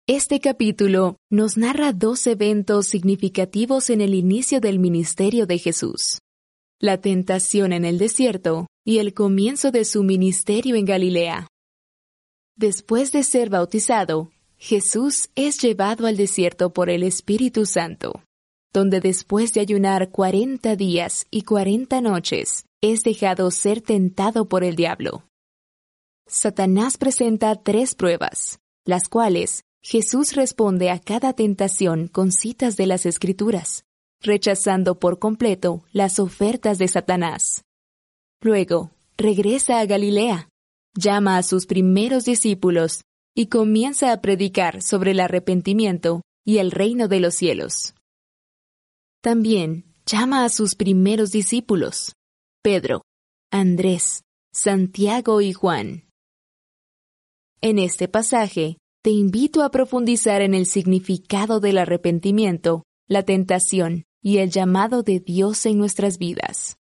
Este capítulo nos narra dos eventos significativos en el inicio del ministerio de Jesús: la tentación en el desierto y el comienzo de su ministerio en Galilea. Después de ser bautizado, Jesús es llevado al desierto por el Espíritu Santo, donde después de ayunar 40 días y 40 noches, es dejado ser tentado por el diablo. Satanás presenta 3 pruebas, las cuales Jesús responde a cada tentación con citas de las Escrituras, rechazando por completo las ofertas de Satanás. Luego, regresa a Galilea, llama a sus primeros discípulos y comienza a predicar sobre el arrepentimiento y el reino de los cielos. También llama a sus primeros discípulos: Pedro, Andrés, Santiago y Juan. En este pasaje, te invito a profundizar en el significado del arrepentimiento, la tentación y el llamado de Dios en nuestras vidas.